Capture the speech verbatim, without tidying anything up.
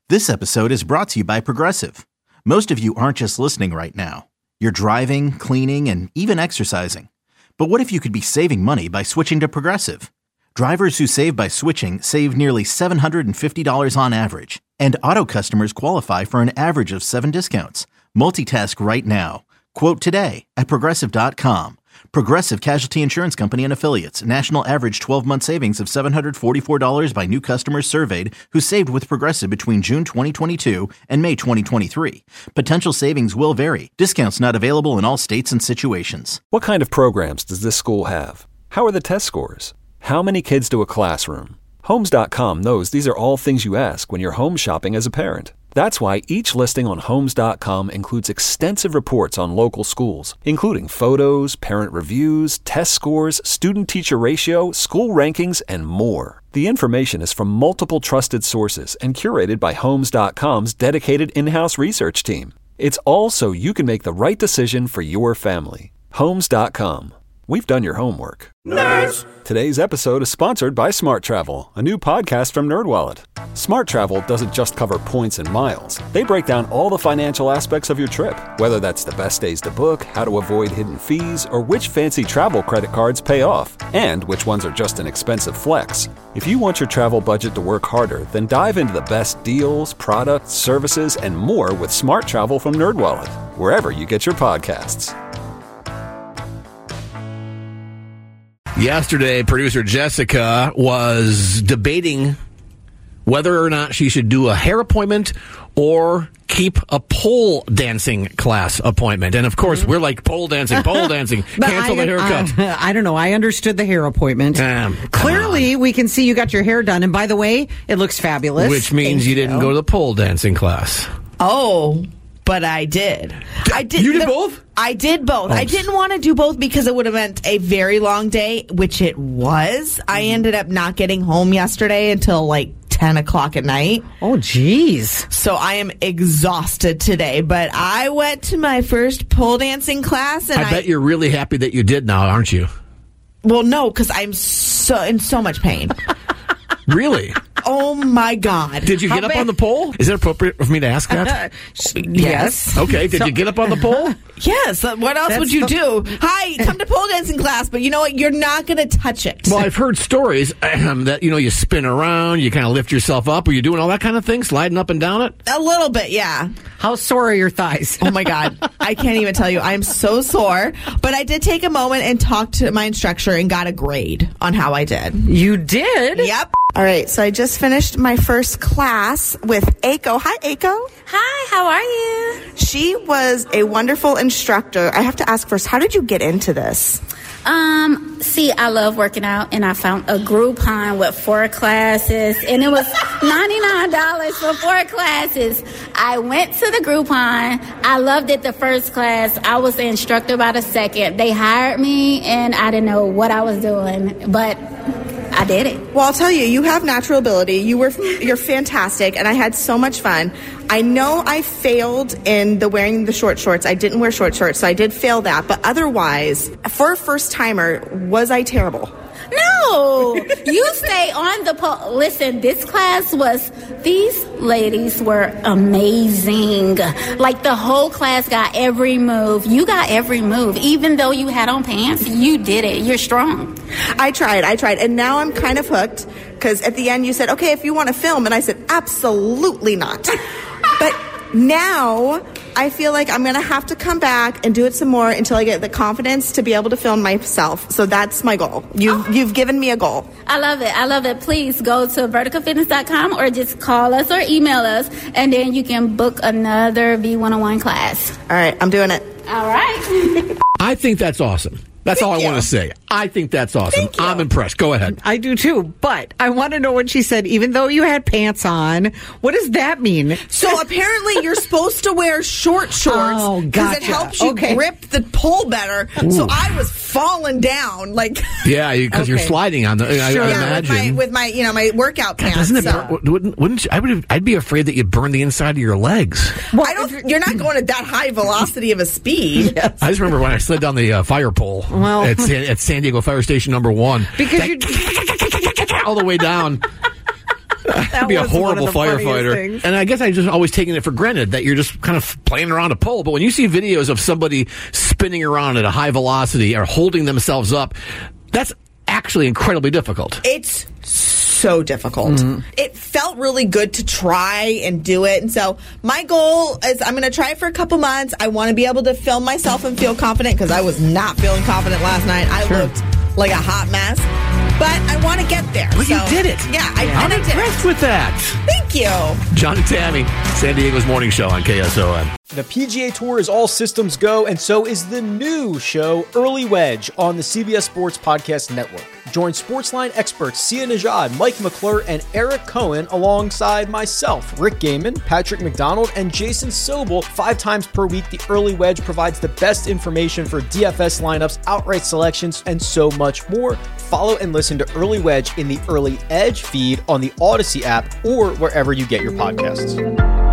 This episode is brought to you by Progressive. Most of you aren't just listening right now. You're driving, cleaning, and even exercising. But what if you could be saving money by switching to Progressive? Drivers who save by switching save nearly seven hundred fifty dollars on average. And auto customers qualify for an average of seven discounts. Multitask right now. Quote today at Progressive dot com. Progressive Casualty Insurance Company and Affiliates. National average twelve-month savings of seven hundred forty-four dollars by new customers surveyed who saved with Progressive between June twenty twenty-two and May twenty twenty-three. Potential savings will vary. Discounts not available in all states and situations. What kind of programs does this school have? How are the test scores? How many kids do a classroom? Homes dot com knows these are all things you ask when you're home shopping as a parent. That's why each listing on Homes dot com includes extensive reports on local schools, including photos, parent reviews, test scores, student-teacher ratio, school rankings, and more. The information is from multiple trusted sources and curated by Homes dot com's dedicated in-house research team. It's all so you can make the right decision for your family. Homes dot com. We've done your homework. Nerds! Today's episode is sponsored by Smart Travel, a new podcast from NerdWallet. Smart Travel doesn't just cover points and miles. They break down all the financial aspects of your trip, whether that's the best days to book, how to avoid hidden fees, or which fancy travel credit cards pay off, and which ones are just an expensive flex. If you want your travel budget to work harder, then dive into the best deals, products, services, and more with Smart Travel from NerdWallet, wherever you get your podcasts. Yesterday, producer Jessica was debating whether or not she should do a hair appointment or keep a pole dancing class appointment. And, of course, we're like, pole dancing, pole dancing, cancel I, the haircut. Uh, I don't know. I understood the hair appointment. Um, Clearly, we can see you got your hair done. And, by the way, it looks fabulous. Which means Thank you didn't you. go to the pole dancing class. Oh, but I did. I did. You did the, both? I did both. Oh. I didn't want to do both because it would have meant a very long day, which it was. I ended up not getting home yesterday until like ten o'clock at night. Oh, geez. So I am exhausted today. But I went to my first pole dancing class. And I, I bet you're really happy that you did now, aren't you? Well, no, because I'm so in so much pain. Really? Oh, my God. Did you How get up bad? on the pole? Is it appropriate for me to ask that? Yes. Okay, did So- you get up on the pole? Yes. What else That's would you the- do? Hi, come to pole dancing class, but you know what? You're not going to touch it. Well, I've heard stories um, that, you know, you spin around, you kind of lift yourself up. Were you doing all that kind of thing, sliding up and down it? A little bit, yeah. How sore are your thighs? Oh, my God. I can't even tell you. I'm so sore. But I did take a moment and talk to my instructor and got a grade on how I did. You did? Yep. All right, so I just finished my first class with Aiko. Hi, Aiko. Hi, how are you? She was a wonderful instructor. I have to ask first, how did you get into this? Um, see, I love working out, and I found a Groupon with four classes, and it was ninety-nine dollars for four classes. I went to the Groupon. I loved it the first class. I was the instructor by the second. They hired me, and I didn't know what I was doing, but I did it. Well, I'll tell you, you have natural ability. You were, you're fantastic, and I had so much fun. I know I failed in the wearing the short shorts. I didn't wear short shorts, so I did fail that. But otherwise, for a first timer, was I terrible? No, you stay on the pole. Listen, this class was, these ladies were amazing. Like the whole class got every move. You got every move. Even though you had on pants, you did it. You're strong. I tried, I tried. And now I'm kind of hooked because at the end you said, okay, if you want to film. And I said, absolutely not. But now I feel like I'm going to have to come back and do it some more until I get the confidence to be able to film myself. So that's my goal. You've, Oh. you've given me a goal. I love it. I love it. Please go to vertical fitness dot com or just call us or email us, and then you can book another V one oh one class. All right, I'm doing it. All right. I think that's awesome. That's Thank all I you. want to say. I think that's awesome. Thank you. I'm impressed. Go ahead. I do too, but I want to know what she said, even though you had pants on. What does that mean? So apparently you're supposed to wear short shorts Oh, because gotcha. it helps you Okay. grip the pole better. So I was falling down like Yeah, because you're Okay. sliding on the. I, Sure. I yeah, with my imagine. with my you know my workout pants. Doesn't it? so. Burn, wouldn't, wouldn't you, I would? I'd be afraid that you'd burn the inside of your legs. I don't. You're not going at that high velocity of a speed. I just remember when I slid down the uh, fire pole Well- at, San, at San Diego Fire Station Number One. Because That- you all the way down. That'd be a was one horrible of the funniest firefighter. things. And I guess I just always taken it for granted that you're just kind of playing around a pole. But when you see videos of somebody spinning around at a high velocity or holding themselves up, that's actually incredibly difficult. It's so difficult. Mm-hmm. It felt really good to try and do it. And so my goal is I'm going to try it for a couple months. I want to be able to film myself and feel confident because I was not feeling confident last night. I sure. looked like a hot mess. But I want to get there. But so, you did it. Yeah, I, I'm and I did impressed it. with that. Thank you. John and Tammy, San Diego's morning show on K S O N. The P G A Tour is all systems go, and so is the new show, Early Wedge, on the C B S Sports Podcast Network. Join Sportsline experts Sia Nejad, Mike McClure, and Eric Cohen alongside myself, Rick Gaiman, Patrick McDonald, and Jason Sobel. Five times per week, the Early Wedge provides the best information for D F S lineups, outright selections, and so much more. Follow and listen to Early Wedge in the Early Edge feed on the Odyssey app or wherever you get your podcasts.